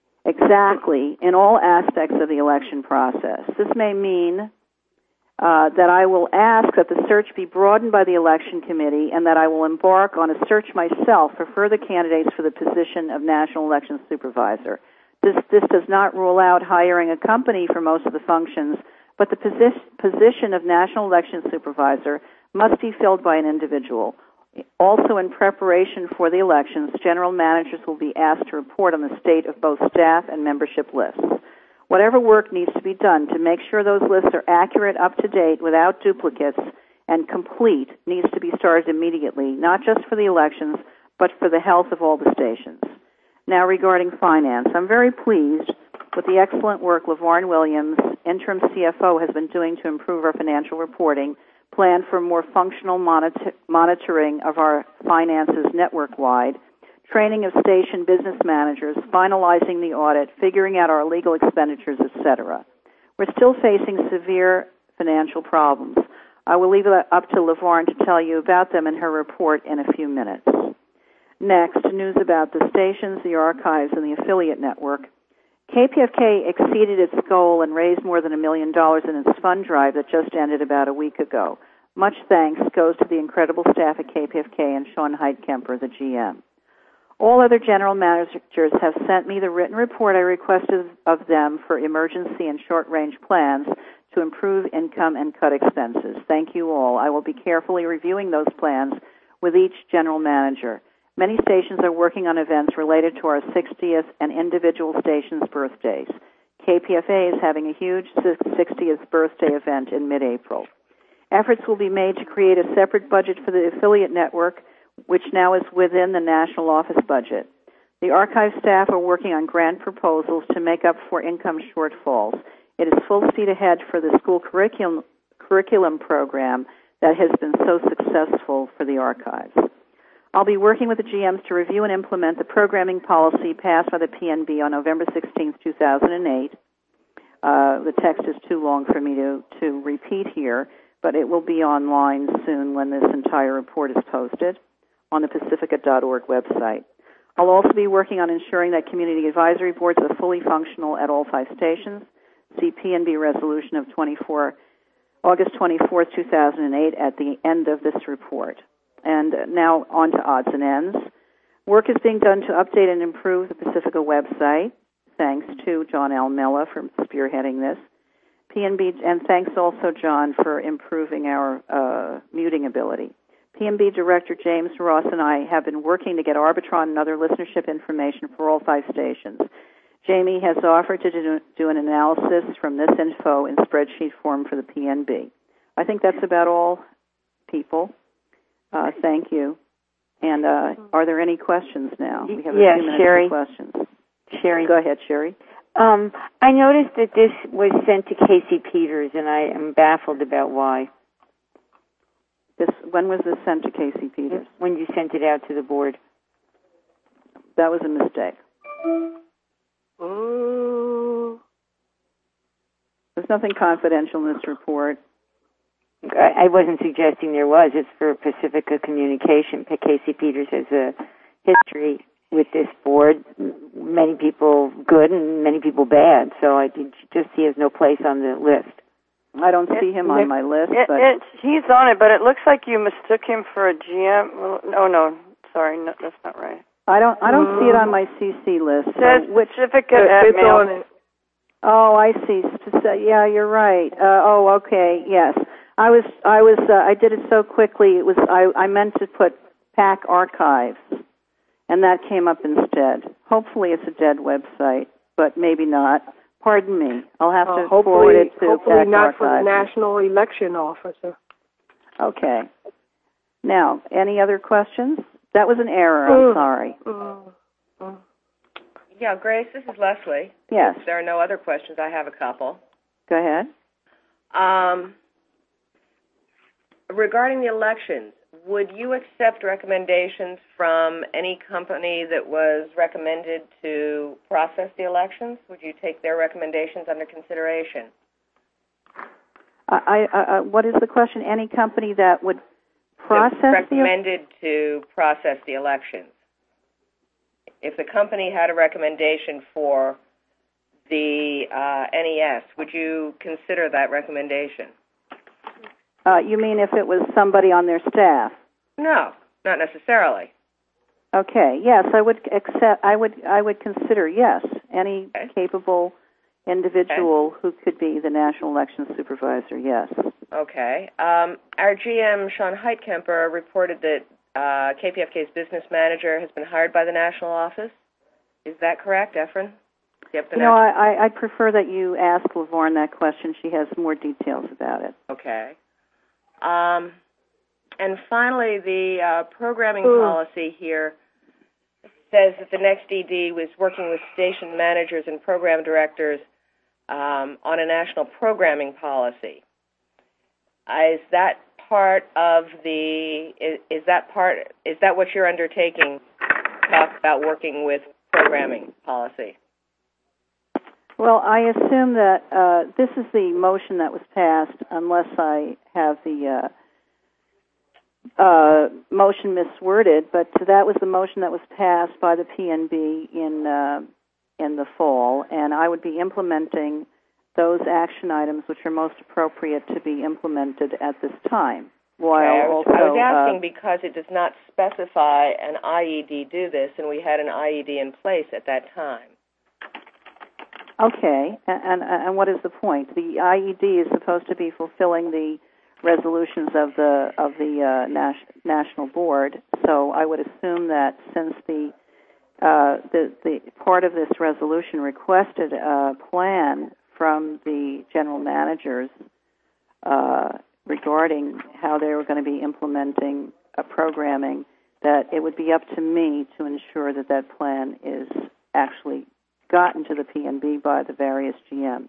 exactly in all aspects of the election process. This may mean that I will ask that the search be broadened by the election committee and that I will embark on a search myself for further candidates for the position of national election supervisor. This does not rule out hiring a company for most of the functions, but the position of national election supervisor must be filled by an individual. Also, in preparation for the elections, general managers will be asked to report on the state of both staff and membership lists. Whatever work needs to be done to make sure those lists are accurate, up-to-date, without duplicates, and complete needs to be started immediately, not just for the elections, but for the health of all the stations. Now, regarding finance, I'm very pleased with the excellent work LaVarn Williams, interim CFO, has been doing to improve our financial reporting, plan for more functional monitoring of our finances network-wide, training of station business managers, finalizing the audit, figuring out our legal expenditures, etc. We're still facing severe financial problems. I will leave it up to LaVarn to tell you about them in her report in a few minutes. Next, news about the stations, the archives, and the affiliate network. KPFK exceeded its goal and raised more than $1 million in its fund drive that just ended about a week ago. Much thanks goes to the incredible staff at KPFK and Sean Heitkamper, the GM. All other general managers have sent me the written report I requested of them for emergency and short-range plans to improve income and cut expenses. Thank you all. I will be carefully reviewing those plans with each general manager. Many stations are working on events related to our 60th and individual stations' birthdays. KPFA is having a huge 60th birthday event in mid-April. Efforts will be made to create a separate budget for the affiliate network, which now is within the national office budget. The archive staff are working on grant proposals to make up for income shortfalls. It is full speed ahead for the school curriculum program that has been so successful for the archives. I'll be working with the GMs to review and implement the programming policy passed by the PNB on November 16, 2008. The text is too long for me to repeat here, but it will be online soon when this entire report is posted on the pacifica.org website. I'll also be working on ensuring that community advisory boards are fully functional at all 5 stations. See PNB resolution of August 24, 2008 at the end of this report. And now on to odds and ends. Work is being done to update and improve the Pacifica website. Thanks to John L. Mella for spearheading this. PNB, and thanks also, John, for improving our muting ability. PNB Director James Ross and I have been working to get Arbitron and other listenership information for all 5 stations. Jamie has offered to do an analysis from this info in spreadsheet form for the PNB. I think that's about all, people. Thank you. And are there any questions now? We have a few minutes Sherry. for questions. Sherry. Go ahead, Sherry. I noticed that this was sent to Casey Peters, and I am baffled about why. When was this sent to Casey Peters? When you sent it out to the board. That was a mistake. There's nothing confidential in this report. I wasn't suggesting there was. It's for Pacifica Communication. Casey Peters has a history with this board. Many people good and many people bad. So I just he has no place on the list. I don't see him on my list. He's on it, but it looks like you mistook him for a GM. Oh no, sorry, no, that's not right. I don't see it on my CC list. It says Pacifica at mail. Oh, I see. Yeah, you're right. Okay. Yes, I did it so quickly. I meant to put PAC Archives, and that came up instead. Hopefully, it's a dead website, but maybe not. Pardon me. I'll have to forward it to hopefully PAC not Archives. for the National Election Officer. Okay. Now, any other questions? That was an error. I'm sorry. Yeah, Grace, this is Leslie. Yes. If there are no other questions, I have a couple. Go ahead. Regarding the elections, would you accept recommendations from any company that was recommended to process the elections? Would you take their recommendations under consideration? What is the question? Any company that would process recommended to process the elections. If the company had a recommendation for the NES, would you consider that recommendation? You mean if it was somebody on their staff? No, not necessarily. Okay. Yes, I would accept. I would consider yes any capable individual who could be the National Election Supervisor. Yes. Okay. Our GM, Sean Heitkemper, reported that KPFK's business manager has been hired by the national office. Is that correct, Efren? I prefer that you ask LaVorne that question. She has more details about it. Okay. And finally, the programming policy here says that the next ED was working with station managers and program directors on a national programming policy. Is that part of the? Is that what you're undertaking? Talk about working with programming policy. Well, I assume that this is the motion that was passed, unless I have the motion misworded. But that was the motion that was passed by the PNB in the fall, and I would be implementing those action items which are most appropriate to be implemented at this time. I was asking because it does not specify an IED do this, and we had an IED in place at that time. Okay, and what is the point? The IED is supposed to be fulfilling the resolutions of the national board. So I would assume that since the part of this resolution requested a plan from the general managers regarding how they were going to be implementing programming, that it would be up to me to ensure that that plan is actually gotten to the PNB by the various GMs.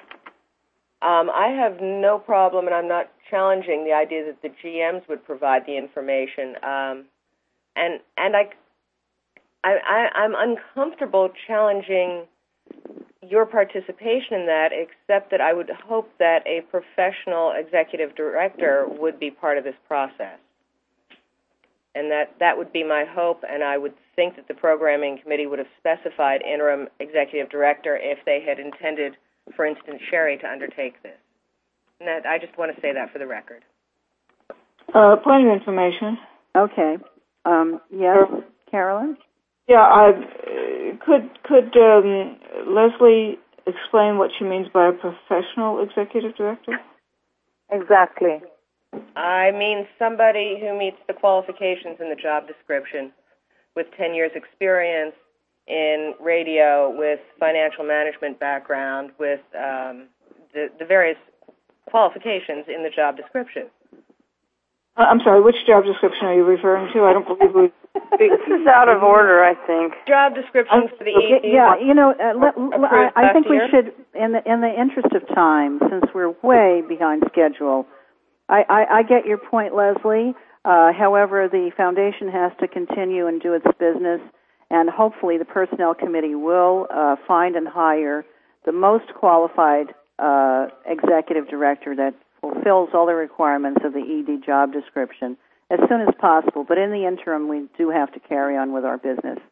I have no problem, and I'm not challenging the idea that the GMs would provide the information. I'm uncomfortable challenging your participation in that, except that I would hope that a professional executive director would be part of this process. And that would be my hope, and I would think that the programming committee would have specified interim executive director if they had intended, for instance, Sherry to undertake this. And I just want to say that for the record. Point of information. Okay. Yes, Carolyn? Yeah, could Leslie explain what she means by a professional executive director? Exactly. I mean somebody who meets the qualifications in the job description with 10 years experience in radio, with financial management background, with the various qualifications in the job description. I'm sorry, which job description are you referring to? I don't believe we... This is out of order, I think. Job descriptions for the ED. Yeah, I think we should, in the interest of time, since we're way behind schedule, I get your point, Leslie. However, the foundation has to continue and do its business, and hopefully the Personnel Committee will find and hire the most qualified executive director that fulfills all the requirements of the ED job description as soon as possible. But in the interim, we do have to carry on with our business.